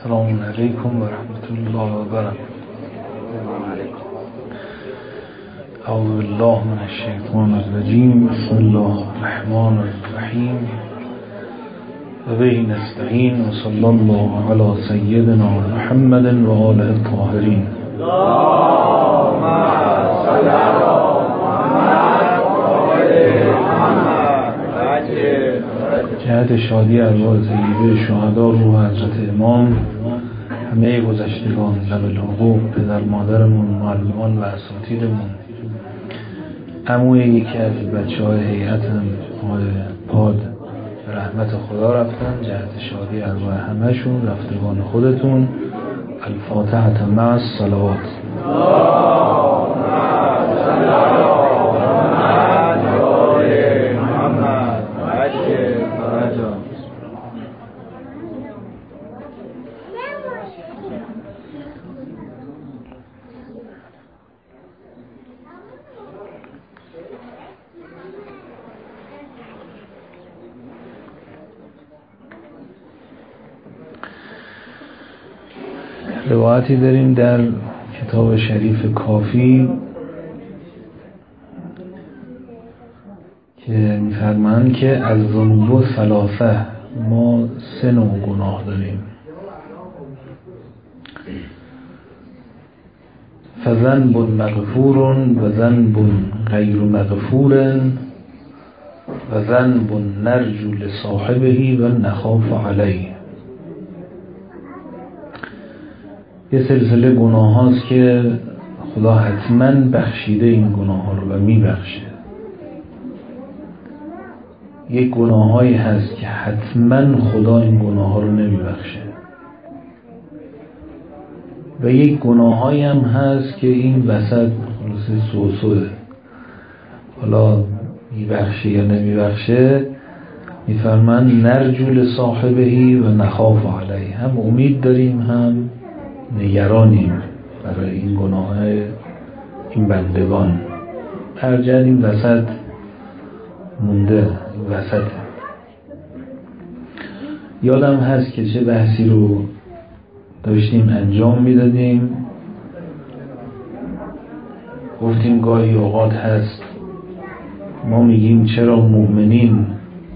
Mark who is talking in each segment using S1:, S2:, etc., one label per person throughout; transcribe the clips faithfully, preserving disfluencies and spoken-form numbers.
S1: السلام علیکم و رحمت الله و برکاته. اعوذ بالله من الشیطان الرجیم. بسم الله الرحمن الرحیم. و به نستعین و صلی الله علی سیدنا محمد و آله الطاهرین. اللهم صل علی محمد و آل محمد. جهت شادی ارواح طیبه شهدا، روح حضرت امام، همه گذشتگان، ذوی الحقوق، پدر مادرمون، معلمان و اساتیدمون، عموی یکی از بچه های هیئتم آقای پاد به رحمت خدا رفتن. جهت شادی ارواح همهشون، رفتگان خودتون. الفاتحة مع الصلوات. روایتی داریم در کتاب شریف کافی که می‌فرمایند که از ذنوب ثلاثه، ما سه نوع گناه داریم. فذنب مغفور و ذنب غیر مغفور و ذنب نرجو لصاحبه و نخاف علیه. یه سلسله گناه هاست که خدا حتما بخشیده این گناه ها رو و میبخشه. یک گناه هایی هست که حتما خدا این گناه ها رو نمیبخشه و یک گناه هایی هم هست که این وسط خلاصه سوسوه، حالا میبخشه یا نمیبخشه. میفرمان نرجو لصاحبه و نخاف علیه، هم امید داریم هم نگرانیم برای این گناه این بندگان. هرجد این وسط مونده، این وسط. یادم هست که چه بحثی رو داشتیم انجام میدادیم. گفتیم گاهی اوقات هست ما میگیم چرا مؤمنین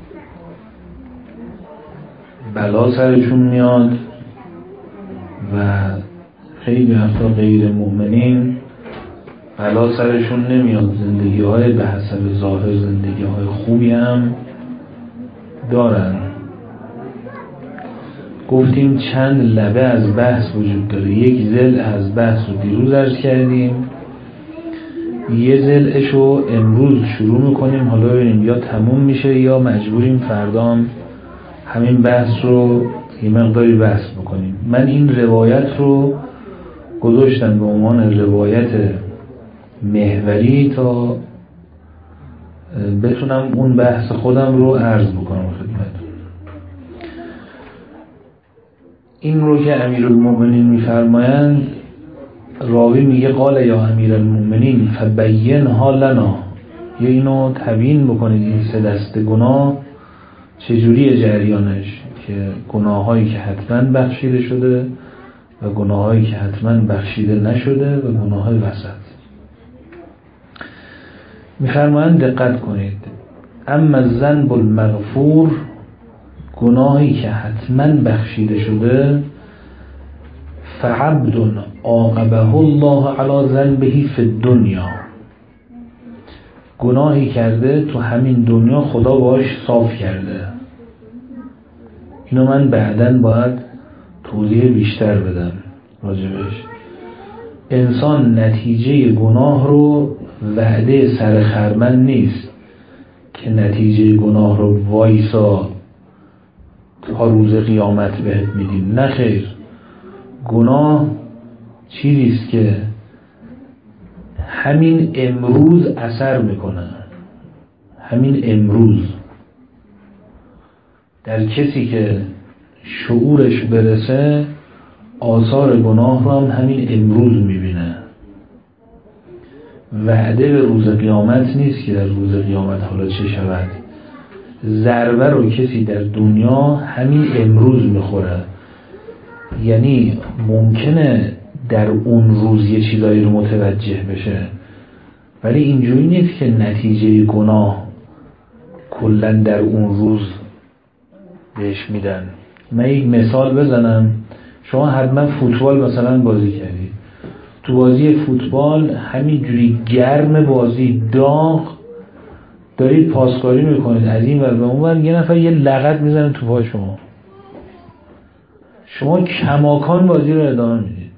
S1: بلا سرشون میاد و خیلی وقتا غیر مؤمنین بلا سرشون نمیاد، زندگی های به حسب ظاهر زندگی های خوبی هم دارن. گفتیم چند لبه از بحث وجود داره. یک ضلع از بحث رو دیروز عرض کردیم، یه ضلعش رو امروز شروع میکنیم. حالا ببینیم یا تموم میشه یا مجبوریم فردام همین بحث رو یه مقداری بحث بکنیم. من این روایت رو گذاشتم به عنوان روایت محوری تا بتونم اون بحث خودم رو عرض بکنم خدمتتون. این رو که امیرالمومنین میفرمایند، راوی میگه قال یا امیرالمومنین فبینها لنا، یا اینو تبیین بکنید این سه دسته گناه چجوریه جریانش، که گناهایی که حتما بخشیده شده و گناهایی که حتما بخشیده نشده و گناههای وسط. می‌فرمایند دقت کنید، اما الذنب المغفور، گناهی که حتما بخشیده شده، فعبد عاقبه الله علی ذنبه فی الدنیا، گناهی کرده تو همین دنیا خدا باش صاف کرده. اینو من بعداً باید توضیح بیشتر بدم راجبش. انسان نتیجه گناه رو وعده سر خرمن نیست که نتیجه گناه رو وایسا تا روز قیامت بهت میدیم. نه خیر، گناه چیزیست که همین امروز اثر میکنه. همین امروز در کسی که شعورش برسه آثار گناه رو هم همین امروز میبینه. وعده به روز قیامت نیست که در روز قیامت حالا چه شود. ضربه رو کسی در دنیا همین امروز میخوره. یعنی ممکنه در اون روز یه چیزایی رو متوجه بشه، ولی اینجوری نیست که نتیجه گناه کلا در اون روز بهش میدن. من یک مثال بزنم، شما حتما فوتبال مثلا بازی کردید، تو بازی فوتبال همینجوری گرم بازی داغ دارید پاسکاری میکنید از این ور به اون ور، یه نفر یه لغت میزنه تو پای شما، شما کماکان بازی رو ادامه میدید.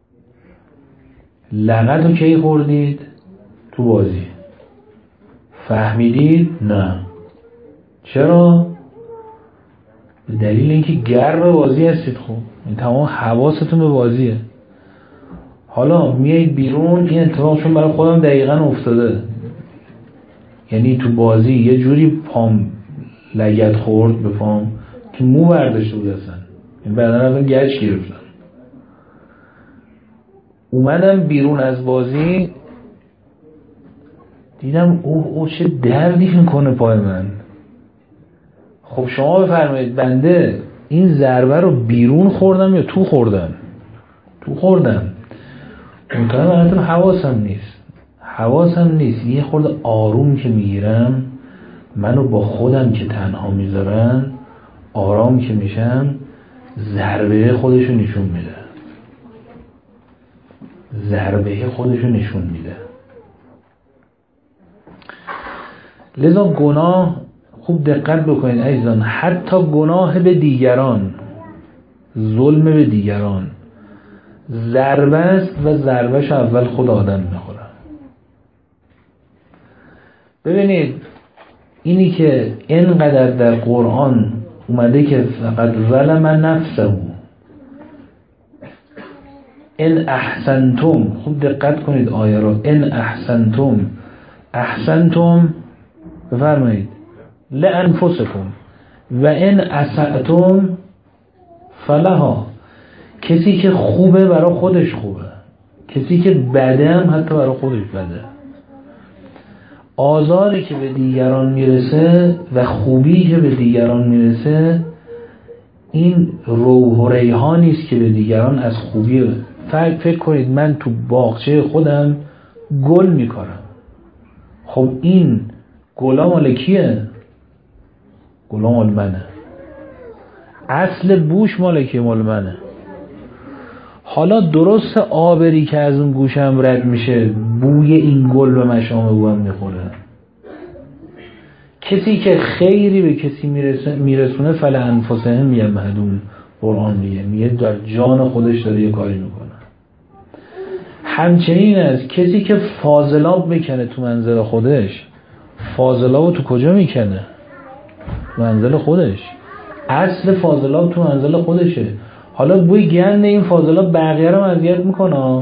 S1: لغت رو کی خوردید؟ تو بازی. فهمیدید؟ نه. چرا؟ به دلیل اینکه گرم بازی هستید. خب این تمام حواستون به بازیه. حالا میایید بیرون، این اتفاق چون برای خودم دقیقاً افتاده، یعنی تو بازی یه جوری پام لگد خورد به پام که مو برداشته بود اصلا، این بدن ازم گچ گرفتم. اومدم بیرون از بازی دیدم اوه اوه چه دردی میکنه پای من. خب شما بفرمایید بنده این ضربه رو بیرون خوردم یا تو خوردم؟ تو خوردم. منطقه منطقه حواسم نیست حواسم نیست یه خورده آروم که میگیرم، منو با خودم که تنها میذارن، آرام که میشم، ضربه خودشو نشون میده ضربه خودشو نشون میده لذا گناه، خوب دقت بکنید عزیزان، حتی گناه به دیگران، ظلم به دیگران ضربه است و ضربهش اول خود آدم میخوره. ببینید اینی که اینقدر در قرآن اومده که فقط ظلم نفسه، ان احسنتم، خوب دقت کنید آیه رو، ان احسنتم، احسنتم بفرمایید لانفسکم و ان اسأتم فلها، کسی که خوبه برای خودش خوبه، کسی که بده هم حتی برای خودش بده. آزاری که به دیگران میرسه و خوبی که به دیگران میرسه این روح و ریحانی است که به دیگران از خوبی. فکر کنید من تو باغچه خودم گل میکارم، خب این گلا مال کیه؟ گلا مال منه، اصل بوش مال کیه؟ مال منه. حالا درست آبری که از اون گوشم رد میشه بوی این گل به مشام بوام میخوره. کسی که خیری به کسی میرسونه فلانفسهم یمهدون، قرآن میگه میگه در جان خودش داره یه کاری میکنه. همچنین است کسی که فاضلاب میکنه تو منزل خودش، فاضلابو تو کجا میکنه؟ تو منزل خودش. اصل فاضلاب تو منزل خودشه. حالا بوی گند این فاضلاب بقیه رو اذیت میکنه،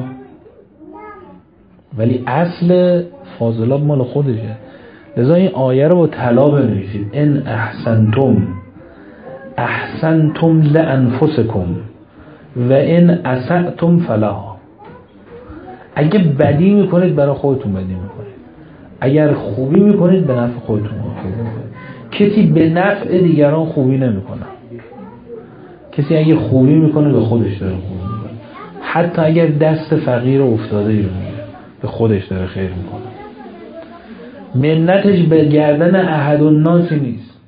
S1: ولی اصل فاضلاب مال خودشه. لذا این آیه رو با طلا بنویسید، ان احسنتم احسنتم لانفسکم و ان اسأتم فلها. اگه بدی میکنید برای خودتون بدی میکنید، اگر خوبی میکنید به نفع خودتون خوبی میکنید. کسی به نفع دیگران خوبی نمیکنه، کسی اگه خوبی میکنه به خودش داره خوبی میکنه، حتی اگر دست فقیر و افتاده ای رو میگه به خودش داره خیر میکنه. منتش به گردن احد الناسی نیست،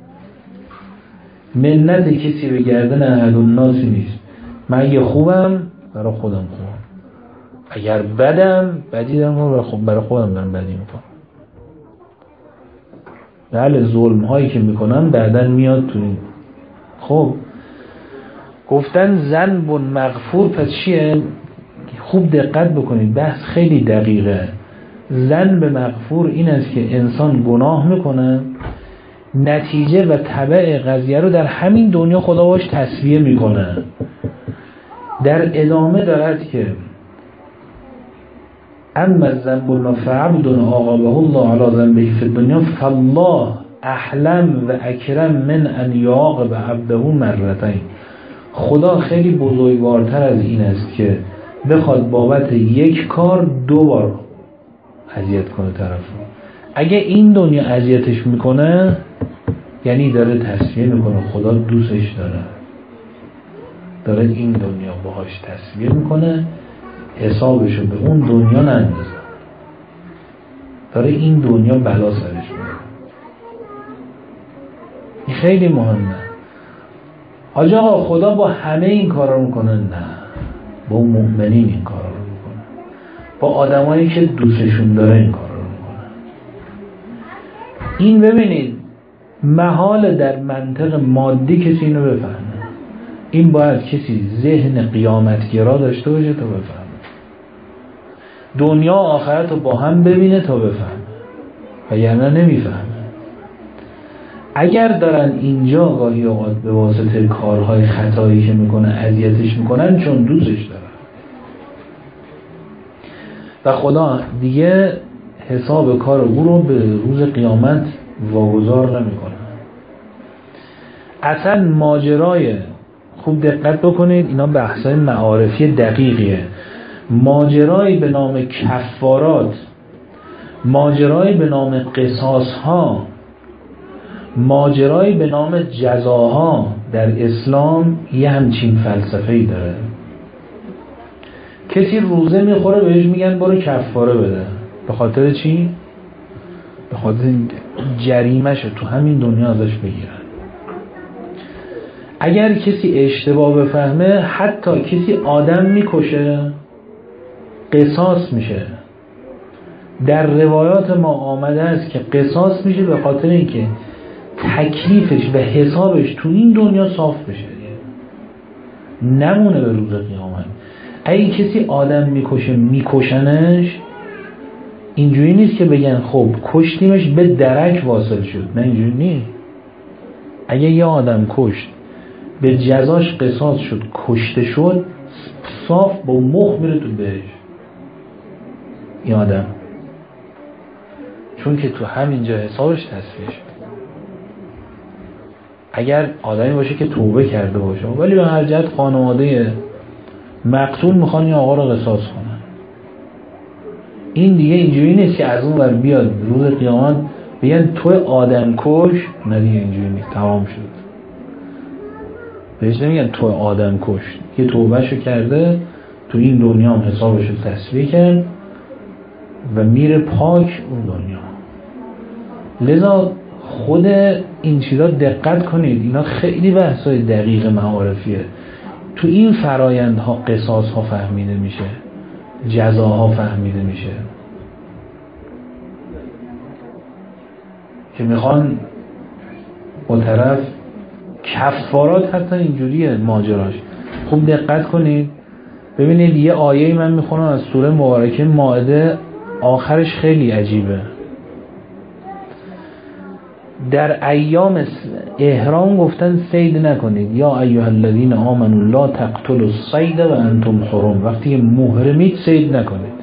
S1: منت کسی به گردن احد الناسی نیست. من اگه خوبم برای خودم خوبم، اگر بدم بدی دارم برای خودم دارم بدی میکنم. بله ظلم هایی که میکنم بعدن میاد تو این. خب گفتن ذنب مغفور پس چیه؟ خوب دقت بکنید، بحث خیلی دقیقه. ذنب مغفور این است که انسان گناه میکنه، نتیجه و تبع قضیه رو در همین دنیا خدا باش تسویه میکنه. در ادامه دارد که اما الذنب ما فعبد عاقبه الله علی ذنبه فی الدنیا فالله احلم و اکرم من ان یعاقب عبده مرتين. خدا خیلی بزرگوارتر از این است که بخواد بابت یک کار دو بار اذیت کنه طرف رو. اگه این دنیا اذیتش میکنه یعنی داره تصفیه میکنه، خدا دوستش داره. داره این دنیا باهاش تصویر میکنه، حسابشو به اون دنیا نندازه، داره این دنیا بلا سرش میاره. این خیلی مهمه. حاج آقا خدا با همه این کارا میکنه؟ نه، با مؤمنین این کارا رو میکنه، با آدمایی که دوستشون داره این کارا رو میکنه. این ببینید محال در منطق مادی کسی اینو بفهمه. این باید کسی ذهن قیامتگرا داشته باشه تا بفهمه، دنیا و آخرت رو با هم ببینه تا بفهمه، و یعنی نمیفهمه. اگر دارن اینجا گاهی اوقات به واسطه کارهای خطایی که میکنه اذیتش میکنن چون دوستش دارن، و خدا دیگه حساب کار او رو به روز قیامت واگذار نمیکنه. اصلا ماجرای، خوب دقت بکنید اینا بحثای معارفی دقیقیه، ماجرایی به نام کفارات، ماجرایی به نام قصاص ها، ماجرایی به نام جزاها در اسلام یه همچین فلسفه‌ای داره. کسی روزه میخوره بهش میگن برو کفاره بده. به خاطر چی؟ به خاطر جریمه‌شو تو همین دنیا ازش بگیرن. اگر کسی اشتباه بفهمه، حتی کسی آدم میکشه قصاص میشه. در روایات ما آمده است که قصاص میشه به خاطر اینکه تکلیفش و حسابش تو این دنیا صاف بشه، نمونه به روز قیامت. اگه کسی آدم میکشه میکشنش، اینجوری نیست که بگن خب کشتیمش به درک واصل شد، نه اینجوری نیست. اگه یه آدم کشت به جزاش قصاص شد، کشته شد، صاف با مخ میره تو بهش این آدم، چون که تو همینجا حسابش تصفیه شد. اگر آدمی باشه که توبه کرده باشه، ولی به هر جهت خانواده مقتول میخوان این آقا رو قصاص کنن، این دیگه اینجوری نیست که از اون ور بیاد روز قیامت بگن تو آدم کش، نه دیگه اینجوری نیست، تمام شد. بهش نمیگن تو آدم کش، که توبهشو کرده، تو این دنیا هم حسابشو تصفیه کرد و میره پاک اون دنیا. لذا خود این چیزا دقت کنید، اینا خیلی بحثای دقیق معارفیه. تو این فرایندها قصاص ها فهمیده میشه، جزاها فهمیده میشه، که میخوان با طرف کفارات حتی اینجوریه ماجراش. خوب دقت کنید ببینید، یه آیه من میخونم از سوره مبارکه مائده، آخرش خیلی عجیبه. در ایام احرام گفتن صید نکنید، یا ایها الذین آمنوا لا تقتلوا الصید و انتم حرم، وقتی محرمید صید نکنید.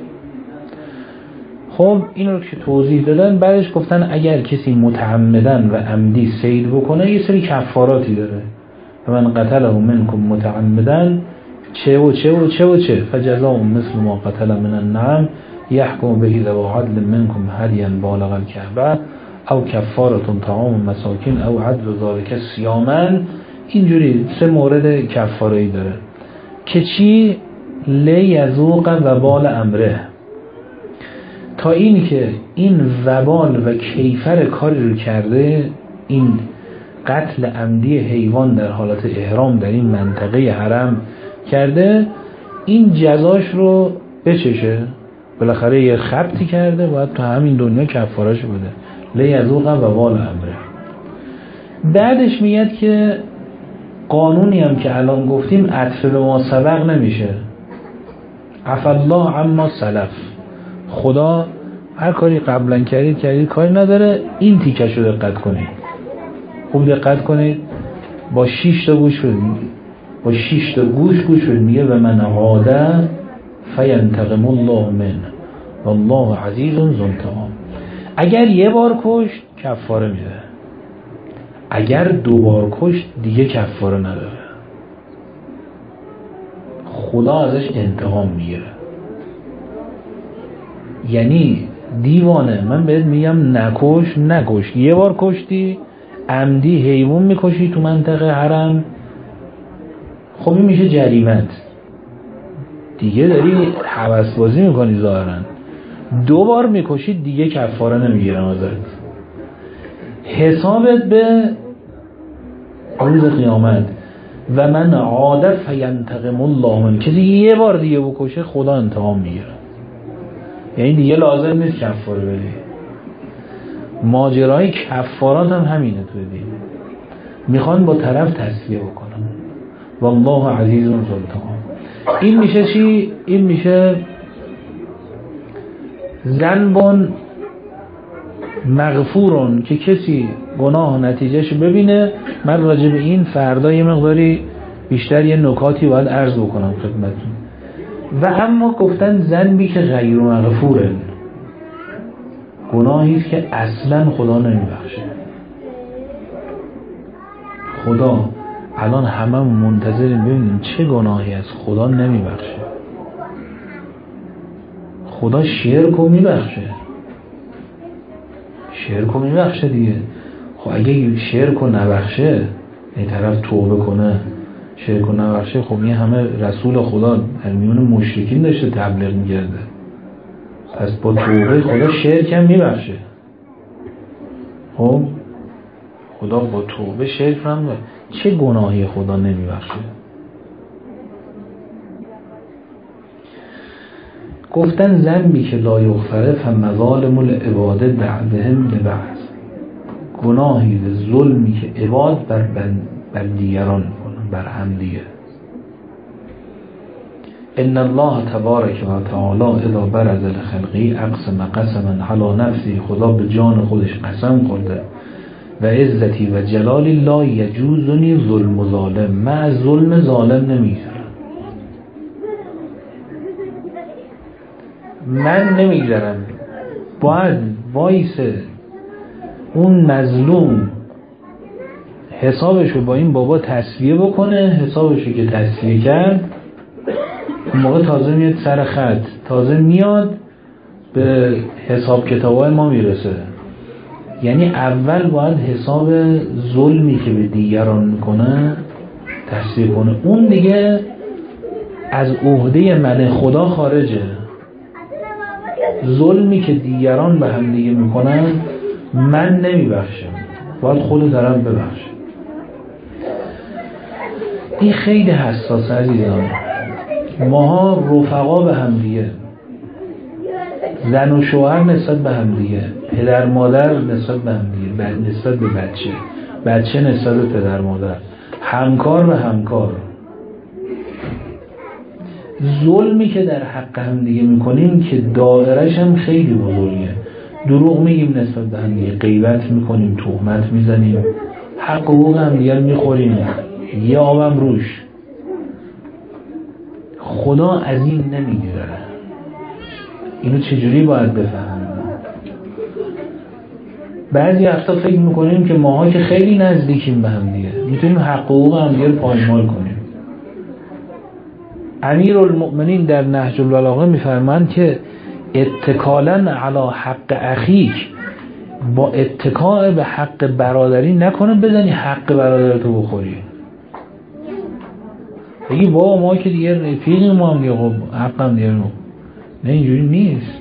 S1: خب این رو که توضیح دادن، بعدش گفتن اگر کسی متعمدن و عمدی صید بکنه یه سری کفاراتی داره، و من قتله منکم متعمدن چه و چه و چه و چه فجزاء مثل ما قتل من النعم یحکم به ذو عدل منکم هدیا بالغ الکعبه او کفارتون طعام مساکین او عدل ذالک صیاما. اینجوری سه مورد کفاره‌ای داره که چی؟ لیذوق وبال امره، تا این که این وبال و کیفر کاری رو کرده، این قتل عمدی حیوان در حالت احرام در این منطقه حرم کرده، این جزاش رو بچشه. بالاخره یه خبطی کرده، باید تو همین دنیا کفارش بده، لیذوق وبال امره. بعدش میگه که قانونی هم که الان گفتیم عطف به ما سبق نمیشه، عفا الله عما سلف، خدا هر کاری قبلا کردید کردید کاری نداره. این تیکش رو دقت کنید، خوب دقت کنید، با شش تا گوش بدید، با شش تا گوش گوش بدید. میگه و من عاده فینتقم الله من والله عزیز ذو انتقام. اگر یه بار کشت کفاره میده، اگر دو بار کشت دیگه کفاره نداره، خدا ازش انتقام میگیره. یعنی دیوانه، من بهت میگم نکش نکش، یه بار کشتی عمدی حیوان میکشی تو منطقه حرم، خب این میشه جریمت دیگه، داری هوس بازی میکنی ظاهرا. دو بار میکشید دیگه کفاره نمیگیرم ازت. حسابت به روز قیامت. و من عاد فینتقم الله من، کسی یه بار دیگه بکشه خدا انتقام میگیره. یعنی دیگه لازم نیست کفاره بدی. ماجرای کفارات هم همینه تو دین، میخوان با طرف تسلیه بکنن. والله عزیز ذوالانتقام. این میشه چی؟ این میشه ذنبون مغفورون، که کسی گناه نتیجهشو ببینه. من راجع به این فردا یه مقداری بیشتر یه نکاتی باید عرض بکنم خدمتتون. و اما گفتن ذنبی که غیر مغفوره، گناهی است که اصلا خدا نمیبخشه. خدا الان هممون منتظریم ببینیم چه گناهی از خدا نمیبخشه. خدا شرک رو میبخشه، شرک رو میبخشه دیگه. خب اگه شرک رو نبخشه، این طرف توبه کنه شرک رو نبخشه، خب این همه رسول خدا در میون مشرکین داشته تبلیغ میگرده، پس با توبه خدا شرک هم میبخشه. خب خدا با توبه شرک هم میبخشه. چه گناهی خدا نمیبخشه؟ گفتن ذنبی که لا یغفره فمظالم العباد بعضهم لبعض، گناهی ظلمی که عباد بر, بر دیگران میکنن، بر هم دیگه. ان الله تبارک و تعالی اذا برز لخلقی اقسم قسما علی نفسی، خدا به جان خودش قسم خورده و عزتی و جلال لا یجوزنی ظلم و ظالم، من از ظلم ظالم نمیگذرم، من نمیگذرم. باید وایسه اون مظلوم حسابشو با این بابا تسویه بکنه، حسابشو که تسویه کرد اون موقع تازه میاد سر خط، تازه میاد به حساب کتابای ما میرسه. یعنی اول باید حساب ظلمی که به دیگران میکنه تسویه کنه، اون دیگه از عهده من خدا خارجه. ظلمی که دیگران به هم دیگه میکنن من نمیبخشم، باید خود طرف ببخشه. این خیلی حساس عزیزان. ماها رفقا به هم دیگه، زن و شوهر نسبت به هم دیگه، پدر مادر نسبت به هم دیگه، نسبت به بچه، بچه نسبت به پدر مادر، همکار به همکار. ظلمی که در حق هم دیگه میکنیم که دایرش هم خیلی بزرگه. دروغ میگیم نسبت به هم دیگه، غیبت میکنیم، تهمت میزنیم، حق حقوق هم دیگه میخوریم، یه آبم روش. خدا از این نمیگذره. اینو چجوری باید بفهمیم؟ بعضی وقتا فکر میکنیم که ماها که خیلی نزدیکیم به هم دیگه، میتونیم حق حقوق هم دیگه پایمال کنیم. امیرالمؤمنین در نهج البلاغه میفرمایند که اتکالاً علی حق اخیک، با اتکاء به حق برادری نکنه بزنی حق برادرتو بخوری. بگی بابا ما که دیگه رفیقیم، ما هم دیگه خب حقم دیگه. نه، اینجوری نیست.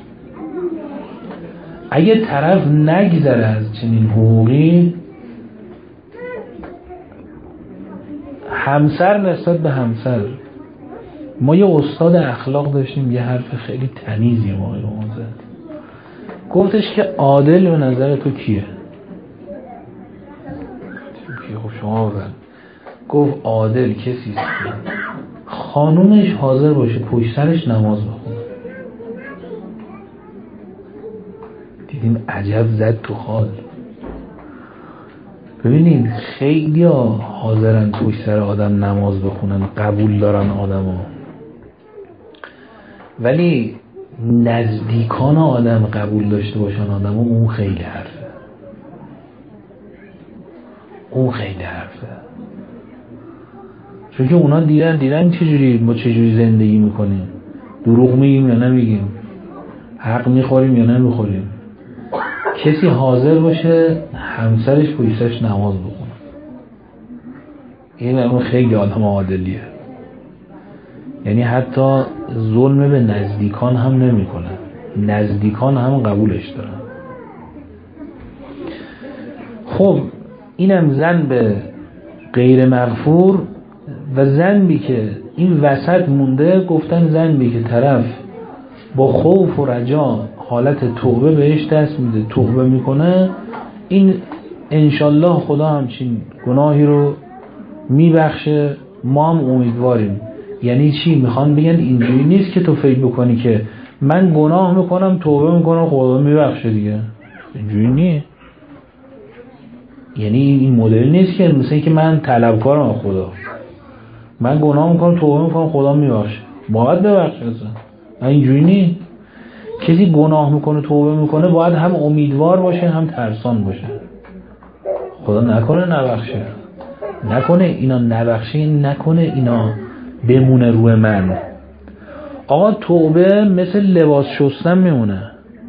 S1: اگه طرف نگذره از چنین حقوقی، همسر نسبت به همسر. ما یه استاد اخلاق داشتیم، یه حرف خیلی تمیزی ما رو زد، گفتش که عادل به نظر تو کیه؟ خب شما بزن. گفت عادل کسی است که خانومش حاضر باشه پشت سرش نماز بخونه. دیدیم عجب زد تو خال. ببینید خیلی ها حاضرن پشت سر آدم نماز بخونن، قبول دارن آدم ها، ولی نزدیکان آدم قبول داشته باشن آدم ها، اون خیلی حرفه، اون خیلی حرفه. چون که اونا دیدن دیدن چجوری ما چجوری زندگی میکنیم، دروغ میگیم یا نمیگیم، حق میخوریم یا نمیخوریم. کسی حاضر باشه همسرش پشتش نماز بخونه، این همون خیلی آدم عادلیه. یعنی حتی ظلم به نزدیکان هم نمی کنه، نزدیکان هم قبولش دارن. خب اینم زن به غیر مغفور. و ذنبی که این وسط مونده، گفتن ذنبی که طرف با خوف و رجا حالت توبه بهش دست میده، توبه میکنه، این انشالله خدا همچین گناهی رو میبخشه. ما هم امیدواریم. یعنی چی؟ میخوان بگن اینجوری نیست که تو فکر بکنی که من گناه میکنم توبه میکنم خدا میبخشه دیگه، اینجوری نیست. یعنی این مدل نیست که مثلا که من طلبکارم خدا، من گناه میکنم توبه میکنم خدا میبخشه، باید ببخشه. اصلا اینجوری نیست. کسی گناه میکنه توبه میکنه باید هم امیدوار باشه هم ترسان باشه. خدا نکنه نبخشه، نکنه اینا نبخشه، نکنه اینا بمونه روی من. آقا توبه مثل لباس شستن میمونه.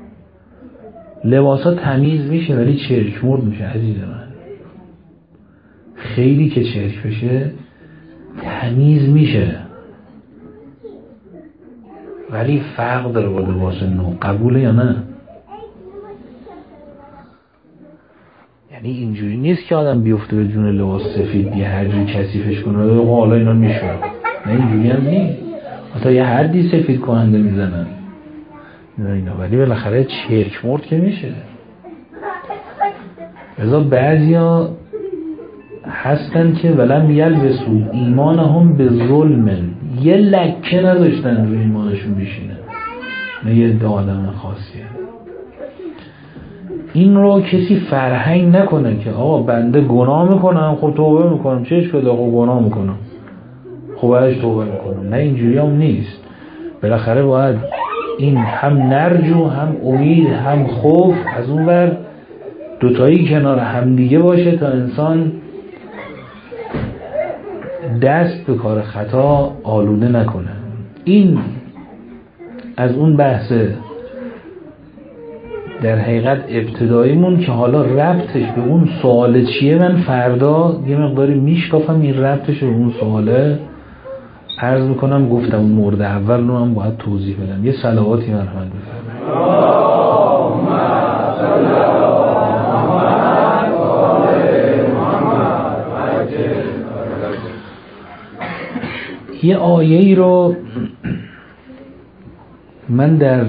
S1: لباسا تمیز میشه ولی چرک مرد میشه عزیز من. خیلی که چرک بشه تمیز میشه ولی فرق داره با لباس نو. قبوله یا نه؟ یعنی اینجوری نیست که آدم بیفته به جون لباس سفید یه حدی کثیفش کنه و حالا اینا میشه. نه اینجوری هم نیست. حتی یه حدی سفید کننده میزنن نه اینا، ولی بالاخره چرک مرد که میشه. ازا بعضیا هستن که ولم یلبسو ایمانهم به ظلم، یه لکه نداشتن روی ایمانشون بشینه. نه یه آدم خاصیه. این رو کسی فرهنگ نکنه که آقا بنده گناه میکنم خب توبه میکنم، چه اشکالی خب گناه میکنم خب بعدش توبه میکنم. نه اینجوری هم نیست. بالاخره باید این هم نرجو هم امید هم خوف از اون ور دوتایی کنار هم دیگه باشه تا انسان دست به کار خطا آلوده نکنه. این از اون بحث در حقیقت ابتداییمون که حالا ربطش به اون سوال چیه من فردا یه مقداری میشکافم این ربطش به اون سواله عرض میکنم. گفتم اون مورد اول رو هم باید توضیح بدم. یه صلواتی مرحمت بفرمایید. یه آیه ای رو من در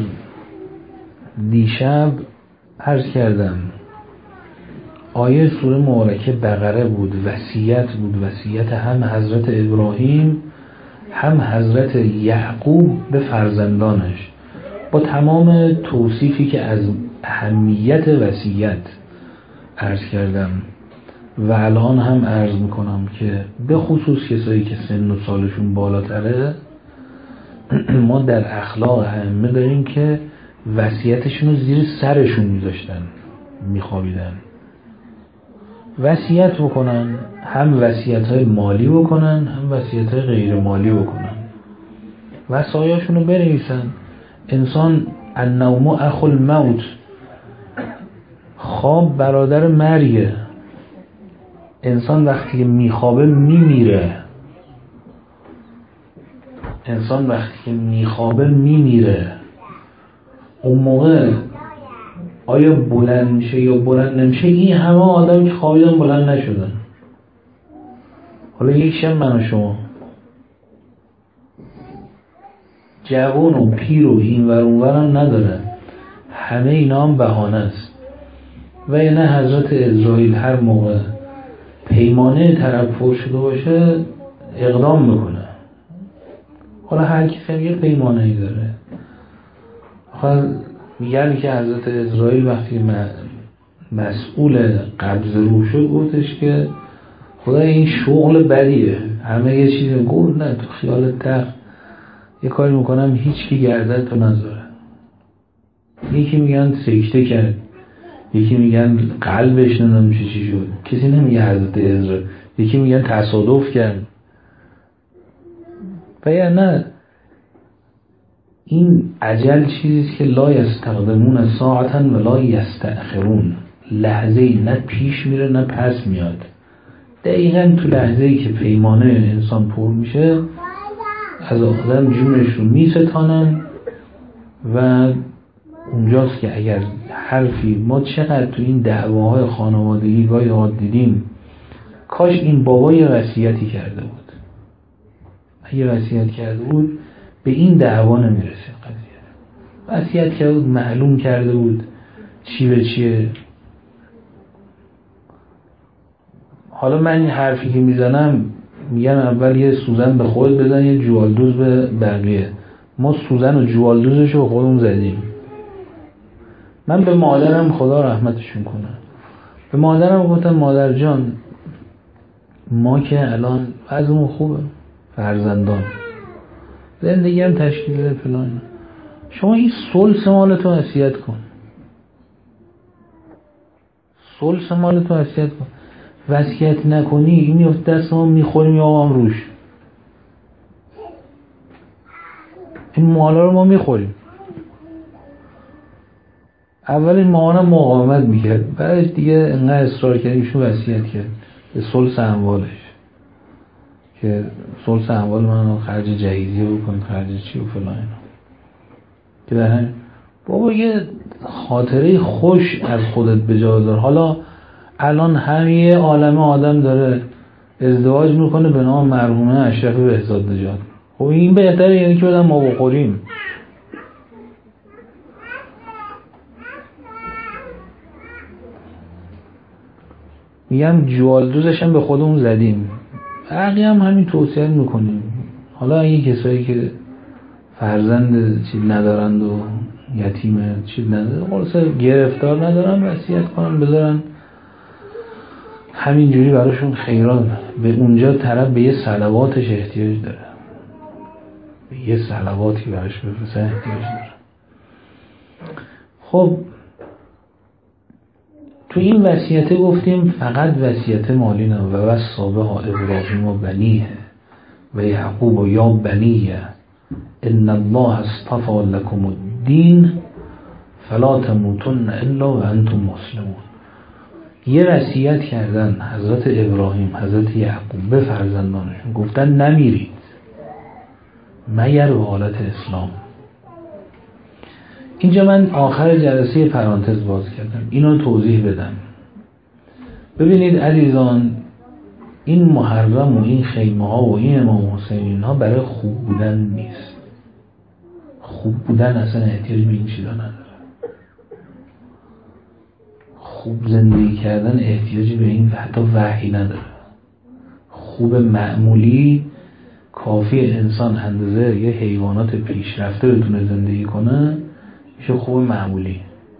S1: دیشب عرض کردم. آیه سوره مبارکه بقره بود، وصیت بود، وصیت هم حضرت ابراهیم هم حضرت یعقوب به فرزندانش، با تمام توصیفی که از اهمیت وصیت عرض کردم. و الان هم عرض میکنم که به خصوص کسایی که سن و سالشون بالاتره، ما در اخلاق ائمه داریم که وصیتشون رو زیر سرشون میذاشتن، میخوابیدن. وصیت بکنن، هم وصیت‌های مالی بکنن هم وصیت‌های غیر مالی بکنن، وصایاشون رو بنویسن. انسان النوم اخو الموت، خواب برادر مرگه. انسان وقتی میخوابه میمیره. انسان وقتی که میخوابه میمیره. اون موقع آیا بلند میشه یا بلند نمیشه؟ این همه آدم که خوابیدن بلند نشدن. حالا یکیشم من و شما، جوان و پیر و این ور اون ور هم ندارن، همه اینا هم بهانه است. و اینه حضرت عزرائیل هر موقع پیمانه طرف پر شده باشه اقدام میکنه. حالا هر کسی هم یه پیمانه ای داره. حالا میگن که حضرت عزرائیل وقتی مسئول قبض روح شد گفتش که خدا این شغل بدیه، همه یه چیزی گفت نه تو خیال تخت یه کاری میکنم هیچ کی گردن تو نذاره. یکی میگن سکته کرد، یکی میگن قلبش نمیشه چی شد، کسی نمیگه حضرت عزرائیل، یکی میگن تصادف کرد. و یا نه این اجل چیزیست که لا یستقدمون ساعتا و لا یستأخرون، لحظه‌ای نه پیش میره نه پس میاد. دقیقاً تو لحظه‌ای که پیمانه انسان پر میشه از آدم جونش رو میستانن و اونجاست که اگر حرفی ما چقدر تو این دعواهای خانوادگی گاهی اوقات دیدیم کاش این بابا یه وصیتی کرده بود، اگه وصیت کرده بود به این دعوا نمیرسید قضیه. وصیت کرده بود، معلوم کرده بود چی به چیه. حالا من این حرفی که میزنم میگم اول یه سوزن به خود بزن یه جوالدوز به بقیه. ما سوزن و جوالدوزش رو خودمون زدیم. من به مادرم خدا رحمتشون کنه به مادرم گفتم مادر جان ما که الان وضعمون خوبه، فرزندان زندگی هم تشکیل فلان، شما این سلس مالتو وصیت کن، سلس مالتو وصیت کن. وصیت نکنی این میفته دست ما میخوریم یا هم روش، این مالا رو ما میخوریم. اول این مامانم مقاومت میکرد، بعدش دیگه انقدر اصرار کرد ایشون وصیت کرد به ثلث اموالش که ثلث اموال من خرج جهیزیه بکنید، خرج چی و فلان اینا. که در همین بابا یه خاطره خوش از خودت به جا بذار. حالا الان همه عالم آدم داره ازدواج میکنه به نام مرحومه اشرف بهزاد نژاد. خب این بهتره یعنی که بدن ما بخوریم. میگم جوالدوزش هم به خودمون زدیم، بقیه هم همین توصیه میکنیم. حالا این کسایی که فرزند چیز ندارند و یتیمه چیز نداره خلاصه گرفتار ندارن وصیت کنن بذارن همینجوری براشون خیران. به اونجا طرف به یه صلواتش احتیاج داره، به یه صلواتی براش بفرستن احتیاج داره. خب تو این وصیت گفتیم فقط وصیت مالی نه. و وصا بها ابراهیم و بنیه و یعقوب و یا بنیه ان الله اصطفى لكم الدین فلا تموتن الا وانتم مسلمون. یه وصیت کردن حضرت ابراهیم حضرت یعقوب به فرزندانشون، گفتن نمیرید مگر به حالت اسلام. اینجا من آخر جلسه پرانتز باز کردم اینو توضیح بدم. ببینید عزیزان این محرم و این خیمه ها و این امام حسین ها برای خوب بودن نیست. خوب بودن اصلا احتیاج به این چیزا نداره. خوب زندگی کردن احتیاجی به این حتی وحی نداره. خوب معمولی کافی انسان اندازه یه حیوانات پیشرفته بتونه زندگی کنه میشه خوب معمولی.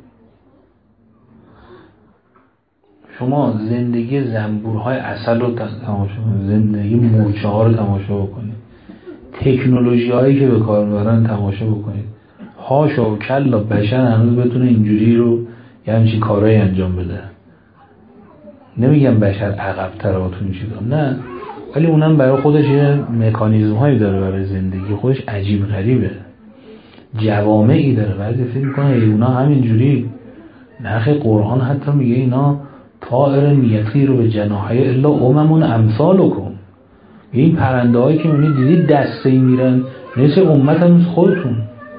S1: شما زندگی زنبورهای عسل رو تماشا کنید، زندگی مورچه ها رو تماشا بکنید، تکنولوژی هایی که به کار میبرن تماشا بکنید. هاشا و کلا بشر هنوز بتونه اینجوری رو یه همچین کارهایی انجام بده. نمیگم بشر عقب‌تره و تو این چیزا، نه، ولی اونم برای خودش یه مکانیزم هایی داره برای زندگی خودش عجیب غریبه، جوامعی داره. بعضی فکر میکنه اینا همینجوری. نخ قرآن حتی میگه اینا طائر یطیر رو به جناحه الا اممون امثالکم. این پرنده هایی که میبینید دیدید دسته میرن مثل امت هم خودتون.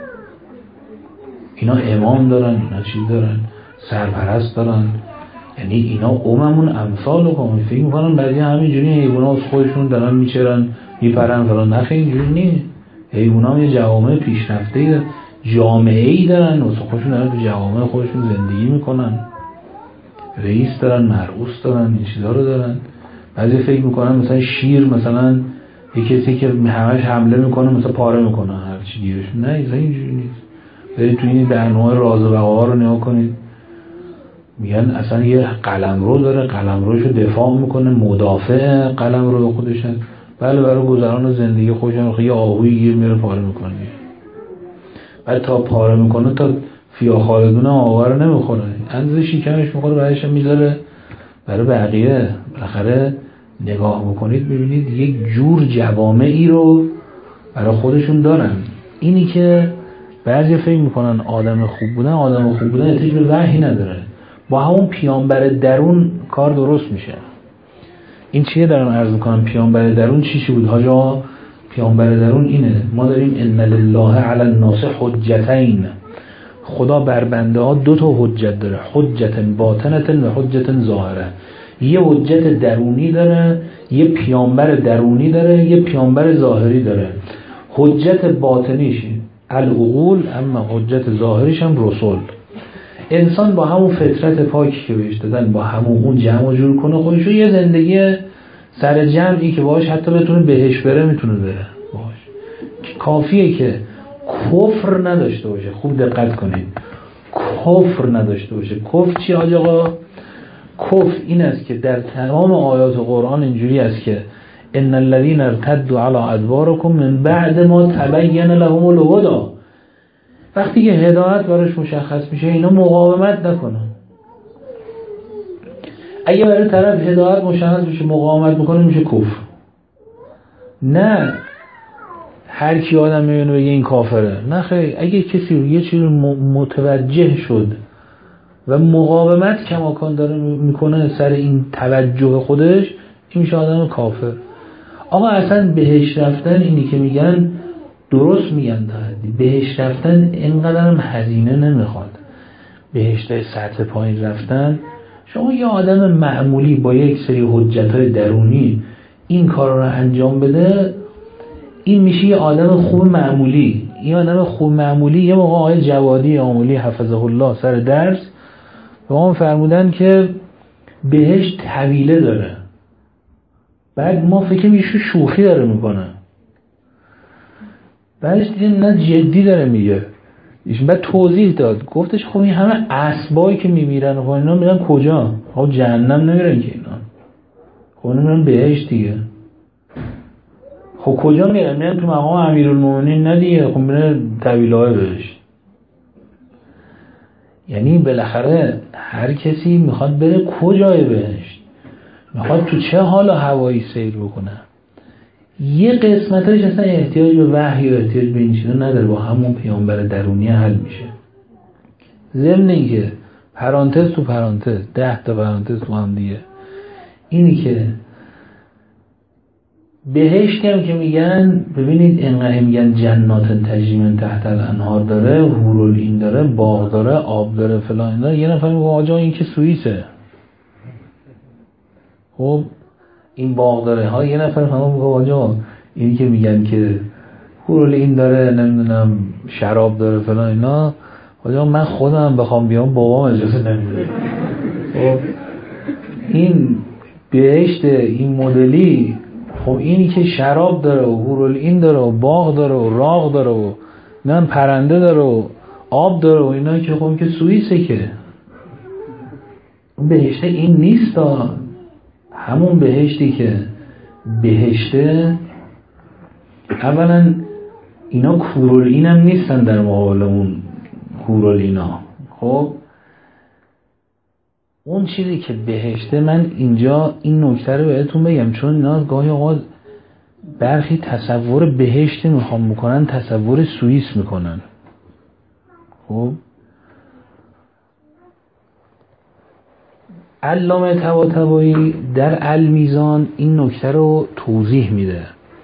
S1: اینا امام دارن، اینا چیز دارن، سرپرست دارن، یعنی اینا اممون امثالکم. فکر میکنن بعضی همینجوری حیونا از خودشون دارن میچرن میپرن فلان. نه اینجوری نیست. حیونا هم یه جوامع پیشرفته دارن، جامعه‌ای دارن واسه خودشون دارن تو جوامع خودشون زندگی میکنن، رئیس دارن، مرئوس دارن، این چیزا رو دارن. بعضی فکر میکنن مثلا شیر مثلا یه کسی که همش حمله میکنه مثلا پاره میکنه هر چی گیرش. نه اینجوری نیست. برید تو این در نوع راز و بقا رو نگاه کنید، میگن اصلا یه قلمرو داره، قلمروشو دفاع میکنه، مدافع قلمرو خودش هست. بله برای گذران زندگی خودش یه آهوی گیر میره پاره میکنه. بعد تا پاره میکنه تا فیا خالدون آوار نمیخوره، اندازه شکمش میخوره بعدش میذاره برای بقیه. بالاخره نگاه بکنید ببینید یک جور جوامعی رو برای خودشون دارن. اینی که بعضی فکر میکنن آدم خوب بودن آدم خوب بودن احتیاج به وحی نداره، با همون پیامبر درون کار درست میشه. این چیه دارم عرض میکنم؟ پیامبر درون چی شد؟ حاجا پیامبر درون اینه. ما داریم ان لله علی الناس حجتین، خدا بر بنده ها دو تا حجت داره، حجت باطنه و حجت ظاهره. یه حجت درونی داره، یه پیامبر درونی داره، یه پیامبر ظاهری داره. حجت باطنیش العقول، اما حجت ظاهریش هم رسول. انسان با همون فطرت پاکی که بهش دادن، با همون اون جمع جور کنه خودشو، یه زندگی سر جمعی که باهاش حتی بتونه بهش بره میتونه بره باهاش. کافیه که کفر نداشته باشه. خوب دقت کنید، کفر نداشته باشه. کفر چی حاج آقا؟ کفر این است که در تمام آیات قرآن اینجوری است که ان الذين ارتدوا على ادباركم من بعد ما تبين لهم الهدى. وقتی که هدایت براش مشخص میشه اینا مقاومت نکنن. اگه برای طرف هدایت مشخص بشه مقاومت میکنه میشه کفر. نه هر کی آدم میبینه بگه این کافره. نه خیلی، اگه کسی یه چیز متوجه شد و مقاومت کماکان داره میکنه سر این توجه خودش، این میشه آدم کافر. آقا اصلا بهش رفتن اینی که میگن درست میگن، تا بهش رفتن اینقدر هم هزینه نمیخواد. بهشت سطح پایین رفتن، شما یه آدم معمولی با یک سری حجتهای درونی این کار رو انجام بده، این میشه یه آدم خوب معمولی. این آدم خوب معمولی یه موقع آقای جوادی آمولی حفظه الله سر درس به ما فرمودن که بهشت طویله داره. بعد ما فکر میشه شوخی داره میکنه، بعدش دیدیم نه جدی داره میگه. بعد توضیح داد، گفتش خب این همه اسبایی که میمیرن خب اینا میرن کجا؟ خب جهنم نمیرن که اینا، خب اینا میرن بهشت دیگه. خب کجا میرن؟ میرن تو مقام امیرالمومنین. نه دیگه، خب میرن طویله های بهشت. یعنی بالاخره هر کسی میخواد بره کجای بهشت، میخواد تو چه حال و هوایی سیر بکنه. یه قسمتش اصلا احتیاج به وحی و احتیاج به این چیزا نداره، با همون پیامبر درونی حل میشه. ضمن اینکه پرانتز تو پرانتز، ده تا پرانتز تو هم دیگه، اینی که بهشت هم که میگن، ببینید انقدر میگن جنات تجری من تحت الانهار داره، حورالعین داره، باغ داره، آب داره، فلان داره. یه نفر میگه آجا این که سوئیسه. خب این باغ داره ها. یه نفر هم میگه آجا اینی که میگن که حورالعین داره، نمیدونم شراب داره فلان اینا، آجا من خودم بخوام بیام بابام اجازه نمیده. خب این بهشت این مدلی، خب اینی که شراب داره و حورالعین داره و باغ داره و راغ داره و من پرنده داره و آب داره و اینا، که خب که سوئیسه. که اون بهشت این نیست. همون بهشتی که بهشته، اولا اینا حورالعین هم نیستن در مقابل اون حورالعینا. خب اون چیزی که بهشته، من اینجا این نکته رو بهتون بگم چون اینا گاهی اوقات برخی تصور بهشت میخوام میکنن تصور سوئیس میکنن. خب علامه طباطبایی در المیزان این نکته رو توضیح میده.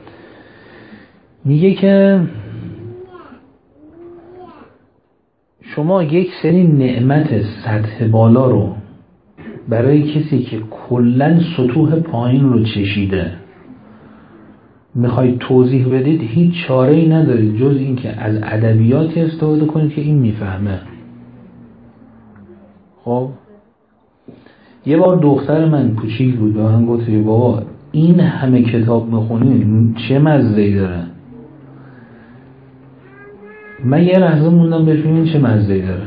S1: میگه که شما یک سری نعمت سطح بالا رو برای کسی که کلن سطوح پایین رو چشیده میخواید توضیح بدید، هیچ چاره‌ای ندارید جز این که از ادبیاتی استفاده کنید که این میفهمه. خب یه بار دختر من کوچیک بود و من گفت بابا این همه کتاب میخونی چه مزه‌ای داره؟ من یه لحظه موندم بهش ببینم چه مزه‌ای داره.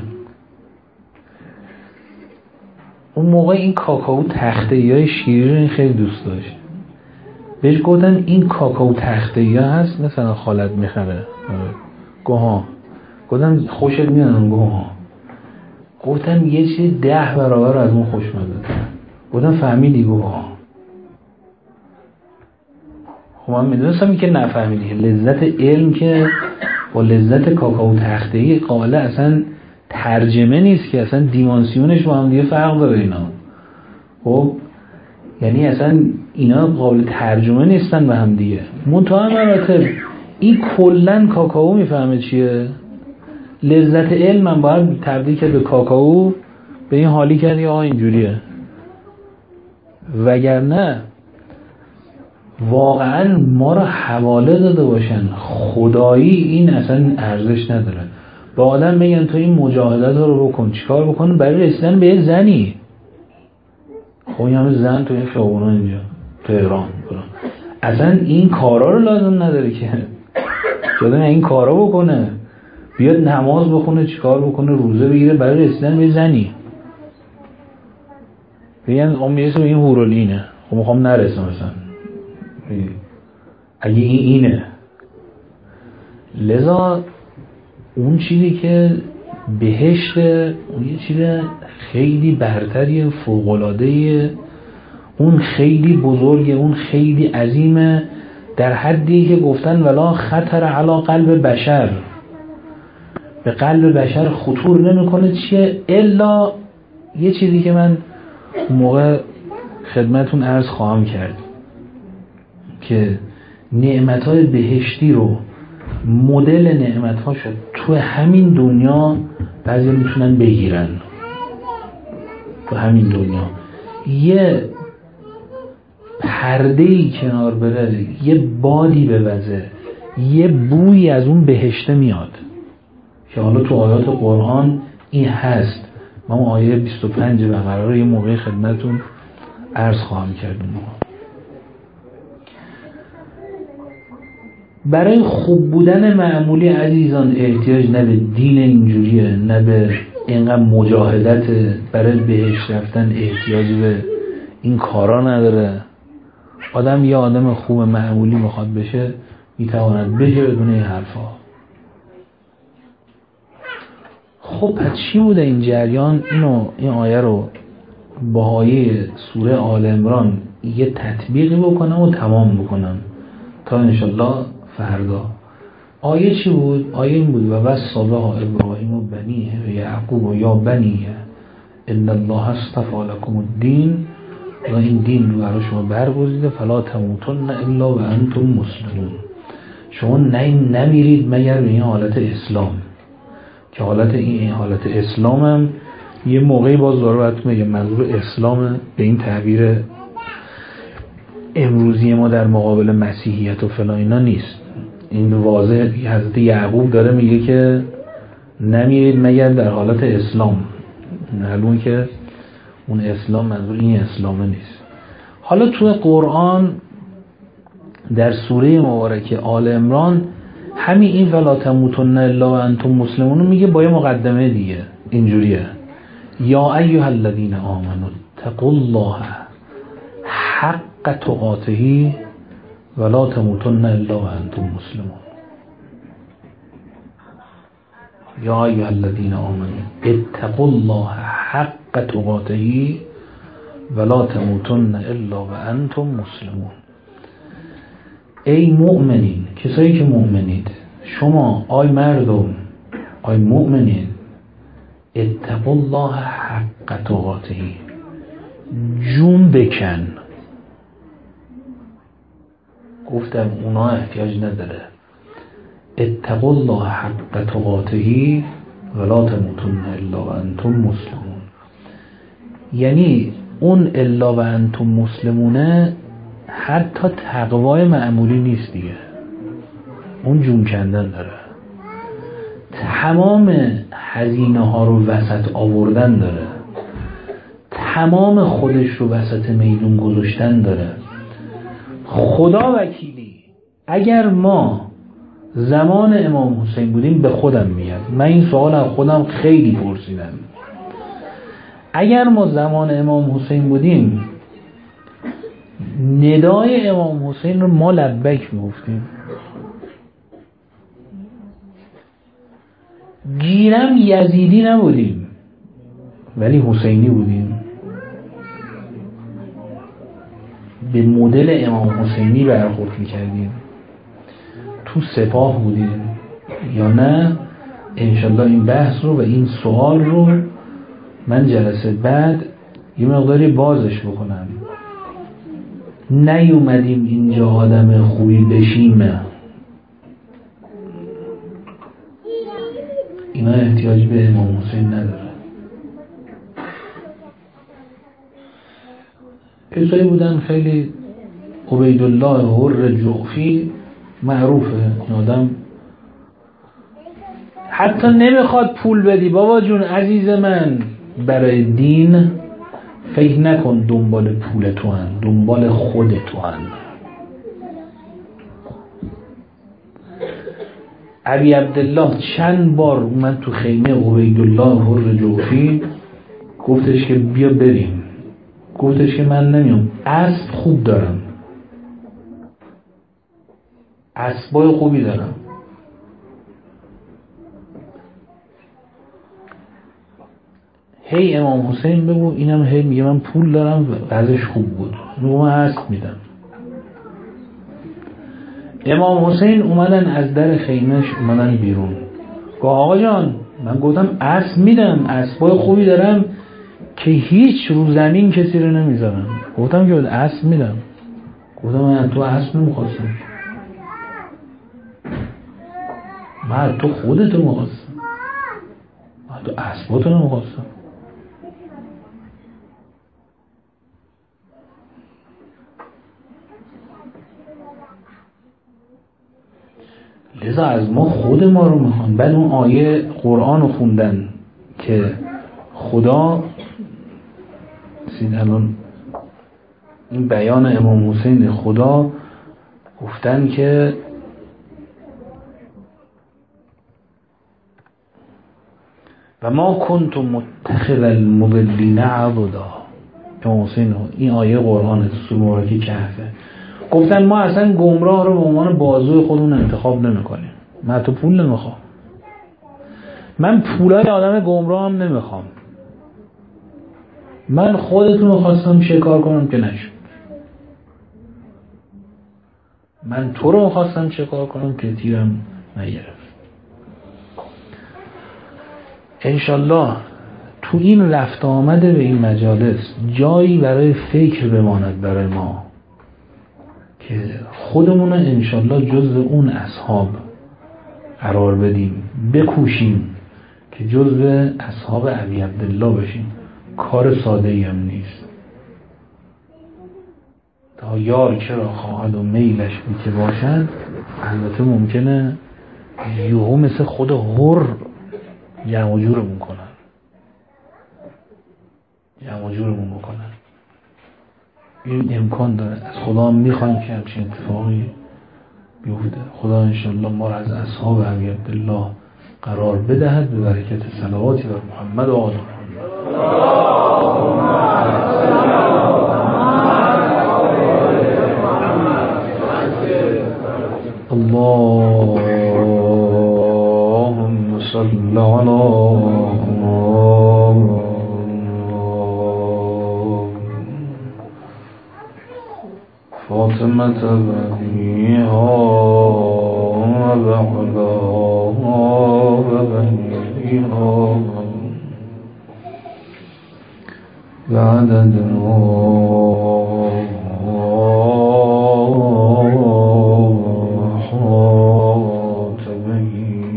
S1: اون موقع این کاکائو تخته‌ای های شیرین خیلی دوست داشت. بهش گفتن این کاکائو تخته‌ای ها هست مثلا خالت میخره گوها، گفتم خوشت میاد گوها؟ گفتم یه چیز ده برابر از اون خوشمزه. گفتم فهمیدی گوها؟ خب من میدونستم که نفهمیدی. لذت علم که با لذت کاکائو تخته‌ای قابل اصلا ترجمه نیست، که اصلا دیمانسیونش با هم دیگه فرق داره اینا. خب یعنی اصلا اینا قابل ترجمه نیستن به هم دیگه. منتها مراتب این کلن کاکائو میفهمه چیه، لذت علم هم باید تبدیل کرد به کاکائو، به این حالی کردی آقا اینجوریه. وگرنه واقعا ما رو حواله داده باشن خدایی این اصلا ارزش نداره. با آدم میگن تو این مجاهدت رو بکن، چیکار بکن برای رسیدن به زنی؟ خب این همه زن تو این خیابونا اینجا تهران اصلا این کارا رو لازم نداره که جدا این کارا بکنه، بیاد نماز بخونه، چیکار بکنه، روزه بگیره برای رسیدن به زنی. بگن اون میرسه به این هورولینه، خب میخوام نرسه مثلا اگه این اینه. لذا اون چیزی که بهشت اون یه چیز خیلی برتریه، فوق‌العاده‌ایه، اون خیلی بزرگه، اون خیلی عظیمه، در حدی که گفتن ولا خطر علی قلب بشر، به قلب بشر خطور نمیکنه. چیه؟ الا یه چیزی که من موقع خدمتون عرض خواهم کرد که نعمتهای بهشتی رو مدل نعمت‌هاشو تو همین دنیا بعضی میتونن بگیرن، تو همین دنیا یه پرده‌ای کنار بره، یه بادی بوزه، یه بویی از اون بهشته میاد که حالا تو آیات قرآن این هست. ما آیه بیست و پنج بقره رو یه موقع خدمتون عرض خواهم کردیم. برای خوب بودن معمولی عزیزان احتیاج نه به دین اینجوریه، نه به اینقدر مجاهدت. برای بهشت رفتن احتیاجی به این کارا نداره. آدم یه آدم خوب معمولی میخواد بشه، میتواند بشه بدون این حرفا. خب پس چی بوده این جریان؟ اینو این آیه رو با آیه سوره آل عمران یه تطبیقی بکنم و تمام بکنم تا انشالله فردا. آیه چی بود؟ آیه این بود و وصى بها ابراهیم و بنیه و یعقوب و یا بنیه ان الله اصطفى لكم الدین، و این دین رو برای شما برگزیده فلا تموتن الا و انتم مسلمون. شما نه نمیرید مگر به این حالت اسلام، که حالت این حالت اسلام هم یه موقعی باز داره براتون میگم منظور اسلام به این تعبیر امروزی ما در مقابل مسیحیت و فلان اینا نیست. این واضح حضرت یعقوب داره میگه که نمیرید مگر در حالت اسلام، معلومه که اون اسلام منظور این اسلامه نیست. حالا توی قرآن در سوره مبارکه آل عمران همین این فلا تموتن الا و انتم مسلمون میگه با یه مقدمه دیگه اینجوریه: یا ایها الذین آمنوا اتقوا الله حق تقاته ولا تموتن الا و انتم مسلمون. یا ایها الذین آمنوا اتقوا الله حق تقاته ولا تموتن الا و انتم مسلمون. ای مؤمنین، کسایی که مؤمنید، شما آی مردم، آی مؤمنین، اتقوا الله حق تقاته، جون بکن. گفتم اونا احتیاج نداره. اتقوا الله حق تقاته ولا تموتن الا و انتم مسلمون. یعنی اون الا و انتم مسلمونه حتی تقوای معمولی نیست دیگه، اون جون کندن داره، تمام هزینه ها رو وسط آوردن داره، تمام خودش رو وسط میدون گذاشتن داره. خدا وکیلی اگر ما زمان امام حسین بودیم، به خودم میاد، من این سوال از خودم خیلی پرسیدم، اگر ما زمان امام حسین بودیم ندای امام حسین رو ما لبیک میگفتیم؟ گیرم یزیدی نبودیم ولی حسینی بودیم، به مدل امام حسینی برخورد میکردیم، تو سپاه بودیم یا نه؟ انشالله این بحث رو و این سوال رو من جلسه بعد یه مقداری بازش بکنم. نیومدیم اینجا آدم خوبی بشیم. اینا احتیاج به امام حسین نداره. کسایی بودن خیلی، عبیدالله حر جعفی معروفه این آدم، حتی نمیخواد پول بدی بابا جون عزیز من برای دین، فکر نکن دنبال پول تو هن، دنبال خود تو هن. ابی عبدالله چند بار اومد تو خیمه عبیدالله حر جعفی، گفتش که بیا بریم، گفتش که من نمیام، اسب خوب دارم، اسبای خوبی دارم. هی امام حسین بگو، اینم هی میگه من پول دارم، وضعش خوب بود، میگه من اسب میدم. امام حسین اومدن از در خیمهش اومدن بیرون، گفت آقا جان من گفتم اسب میدم، اسبای خوبی دارم که هیچ رو زمین کسی رو نمیذارم، گفتم که اسب میدم. گفتم من تو اسب نمیخواستم، من تو خودتو میخواستم، من تو اسباتو نمیخواستم. لذا از ما خود ما رو میخوان. بعد اون آیه قرآن رو خوندن که خدا سید الان این بیان امام حسین، خدا گفتن که و ما کنت متخذ المضلین عضدا. امام حسین این آیه قرآن سوره مبارکه کهفه، گفتن ما اصلا گمراه رو به عنوان بازوی خودمون انتخاب نمی‌کنیم. من تو پول نمیخوام، من پولای آدم گمراه هم نمیخوام، من خودتون رو خواستم شکار کنم که نشد، من تو رو خواستم شکار کنم که تیرم نگرفت. انشالله تو این رفت آمده به این مجالس جایی برای فکر بماند برای ما که خودمون رو انشالله جزء اون اصحاب قرار بدیم، بکوشیم که جزء اصحاب ابی عبدالله بشیم. کار ساده ای هم نیست. تا یار کرا خواهد و میلش بی که باشد، البته ممکنه یهو مثل خود هر جمع و جورمون کنن، جمع و جورمون بکنن. این امکان داره. از خدا هم میخوایم که همچین اتفاقی بیفته. خدا انشالله ما را از اصحاب ابی عبدالله قرار بدهد به برکت صلواتی بر محمد و آل محمد. اللهم صل علی فاطمة بنيها وبعلاها وبنيها بعددها حاتبه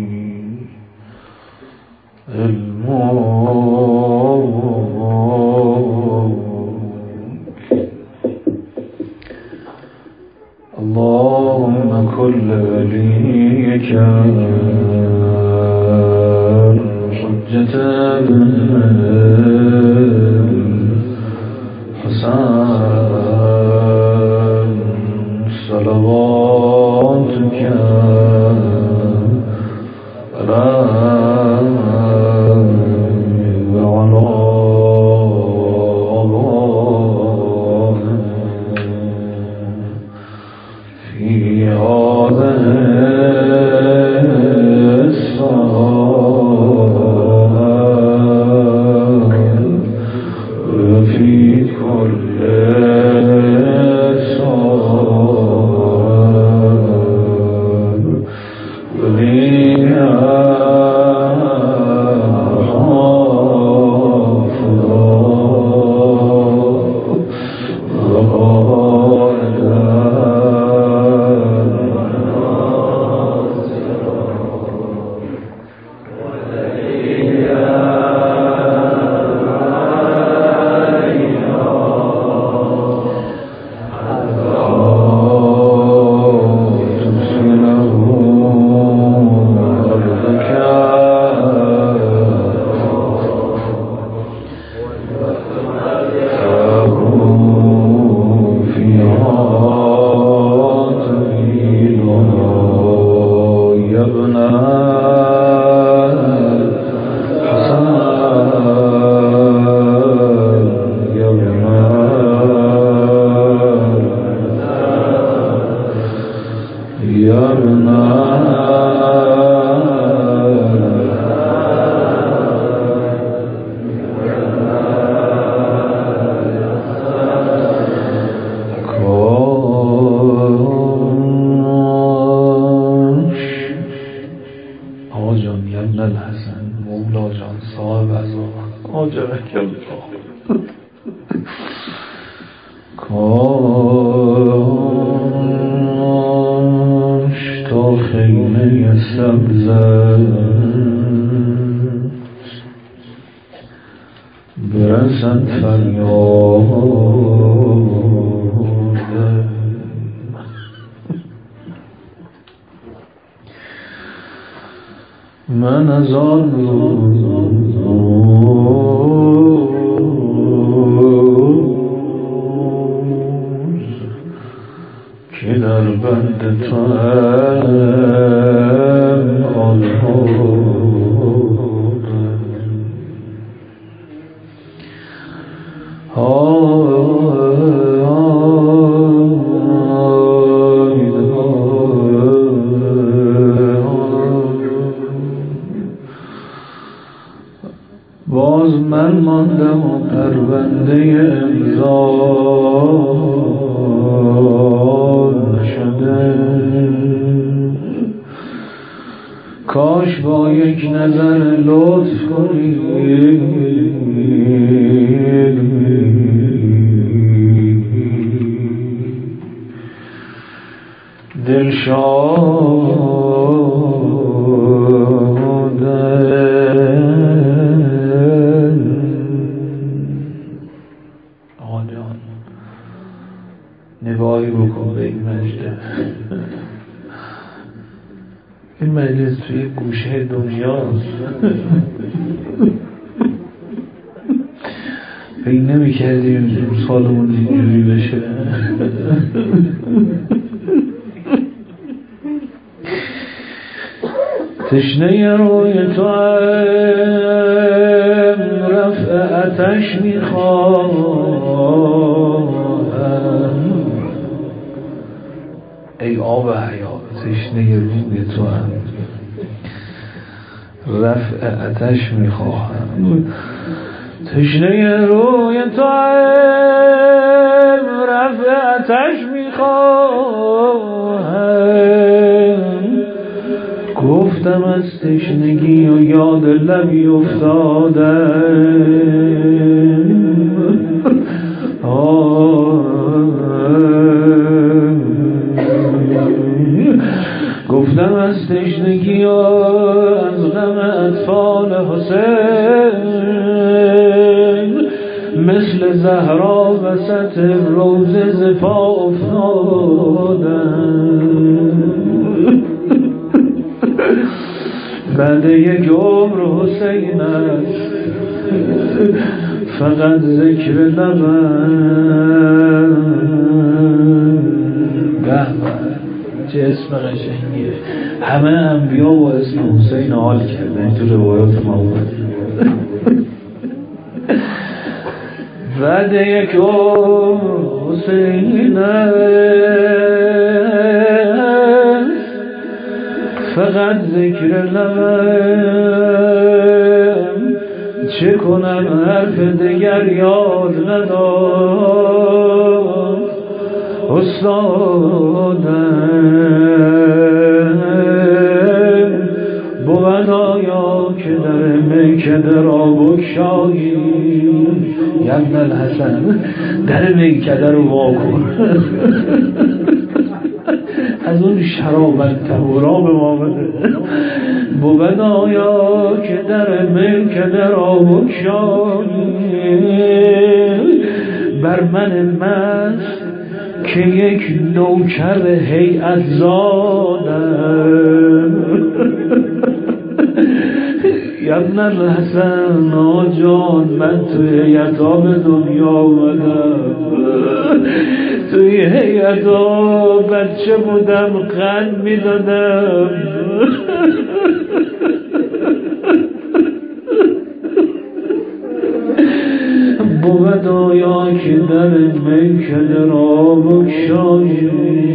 S1: اللهم كل وليك حجة حسن صلواتك من از آن روز که در بند تو باز من ماندم و پرونده امضا نشده، کاش با یک نظر لطف کنید نگاهی بکن به این مجده. این مجلس توی گوشه دنیاست. فکر نمی کردیم سالمون اینجوری بشه. تشنه روی تو رفع آتش میخواهم، ای آب حیات تشنه روی تو رفع آتش میخواهم، تشنه روی تو رفع آتش میخواهم. گفتم از تشنگی و یاد لبی افتادم، گفتم از تشنگی و از غم اطفال حسین، مثل زهرا وسط روزه ز پا افتادم. بعد یک عمر حسین است فقط ذکر لبم. به چه اسم قشنگیه. همه انبیا با اسم حسین حال کردن تو روایات ما بود. بعد یک عمر حسین است فقط ذکر لبم. چه کنم حرف دگر یاد ندارم استادم. بود آیا که در میکده را بگشایی، ابن الحسن در میکده رو واکن. از اون شرابت تهورا به ما بده. بود آیا که در میکده را بگشایی، بر من مست که یک نوکر هیئت زادم. ابن الحسن آجان من توی هیئتا به دنیا آمدم، توی هیئتا بچه بودم قند می دادم، بود آیا که در میکده را بگشایی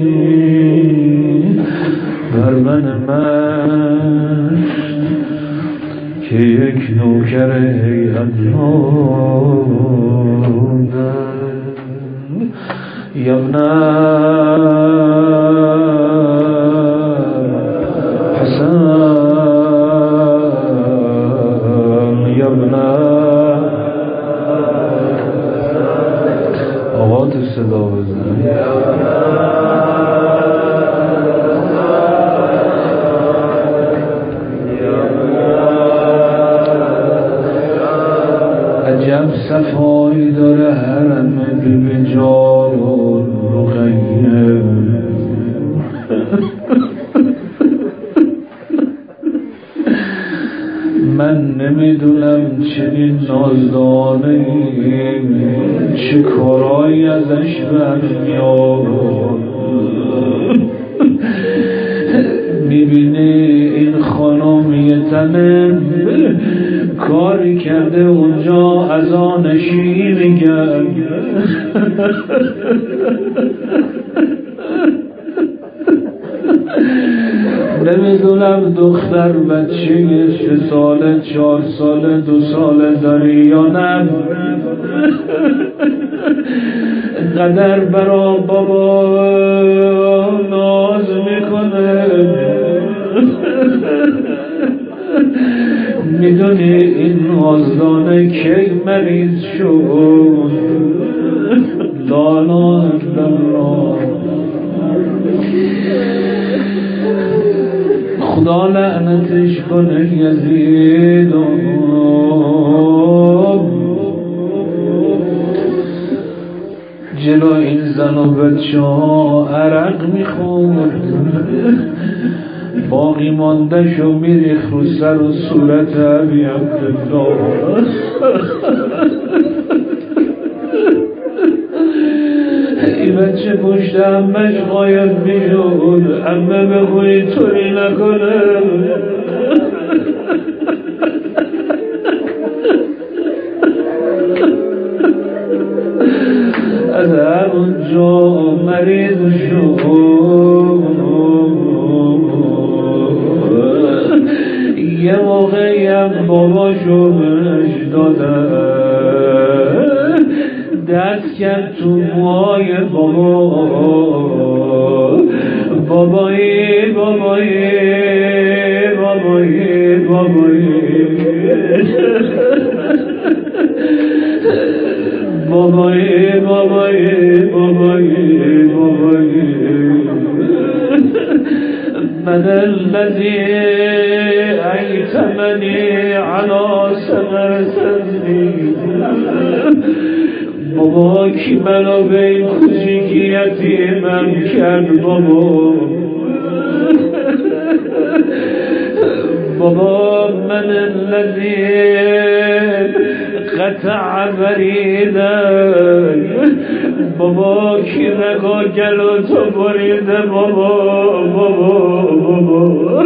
S1: بر من من که یک نوکر هیئت یبن حسن یبن آقا تو صدا بزن عجب صفایی داره حرم بی جار و رقیه من نمیدونم چنین نازدانه چه کارایی ازش برمیاد میبینی این خانم یه تنه کاری کرده اونجا از آنشی میگن نمیدونم دختر بچه سه ساله چهار ساله دو ساله داری یا نه قدر برا بابا ناز میکنه میدونی این نازدانه کی مریض شد لالا الله خدا لعنتش کنه یزید جلو این زن و بچه ها عرق میخورد باقی مانده شو میریخ رو سر و صورت عبی عبدالله این بچه پشت همش قاید میشود همه بگوی طوری نکنه از همونجا مریض شد یه موقعی هم باباشو بهش دادن دست کرد تو موهای بابا بابایی بابایی بابایی بابایی بابایی بابایی بابایی بابایی من الذي ایتمنی علی ثمر سنی بابا کی منو به این کوچیکی یتیمم کرد بابا بابا من الذی قطع بریدن بابا کی رگا گلو تو بریده بابا بابا بابا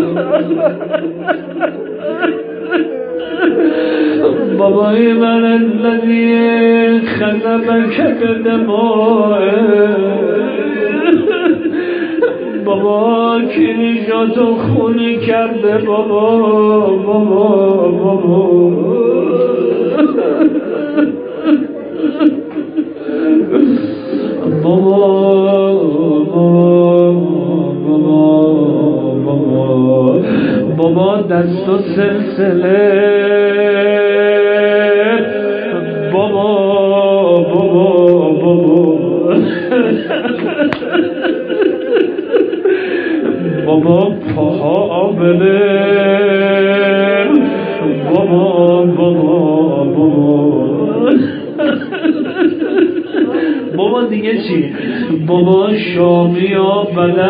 S1: بابای من الذی خذبک بدمائه بابا کی نجاتو خونی کرده بابا بابا بابا بابا بابا بابا دست و سلسله بابا بابا بابا بابا پاها آبله بابا بابا بابا بابا دیگه چی؟ بابا شامی ها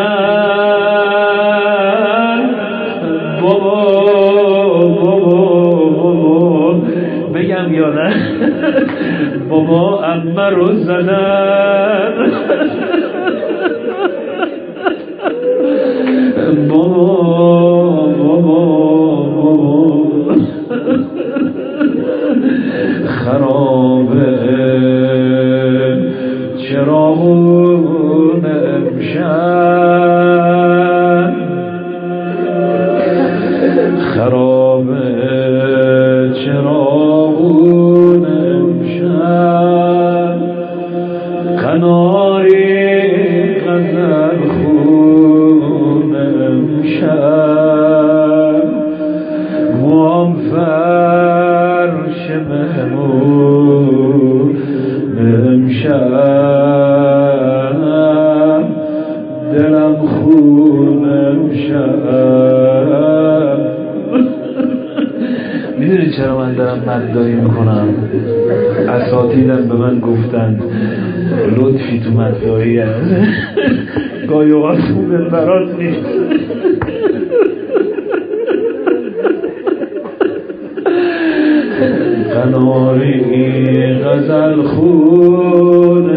S1: بدن بابا بابا بابا بگم یا نه بابا امه رو زدن بابا خراب چراغون امشب قناری غزل خون امشب موام فرش مهمون امشب دلم خون امشب. میدونی چرا من دارم مددایی میکنم؟ اساتیدم به من گفتن لطفی تو مددایی هست، گاهی اوقات خوبه برات نیست. قناری غزل خون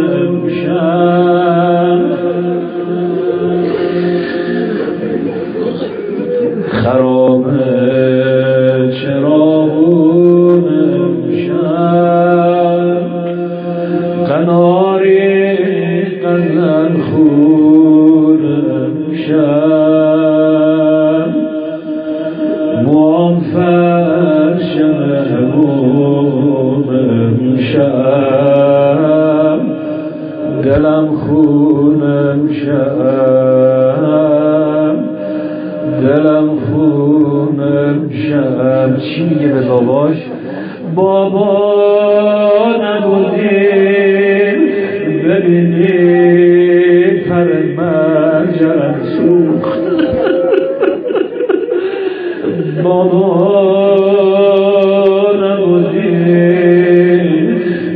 S1: امشب خراب چراغون امشب قناری غزل خون امشب موام فرش مهموم امشب دلم خون امشب دلم خون امشب. چی میگه به باباش؟ بابا نبودیم ببینیم پر مرجان سوخت، بابا نبودیم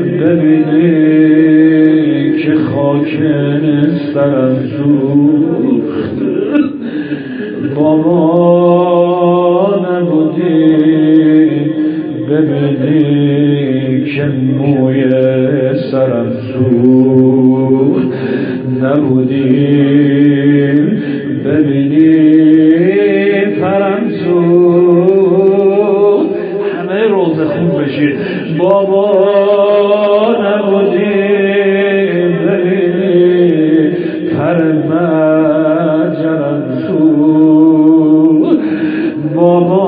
S1: ببینیم که خاک سرم سوخت، بابا نبودیم ببینی که موی سرم سوخت، نبودیم ببینی پرم سوخت. همه روز خوب بشید. بابا نبودیم ببینی پر مرجانم سوخت، بابا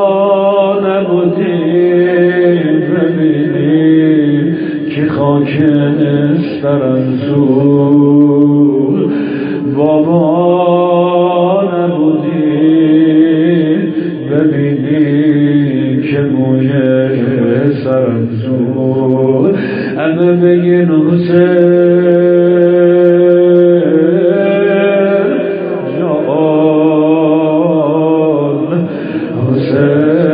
S1: نبودیم ببینی که خاک سرم سوخت، بابا نبودیم ببینی که موی سرم سوخت. همه بگین حسین جان حسین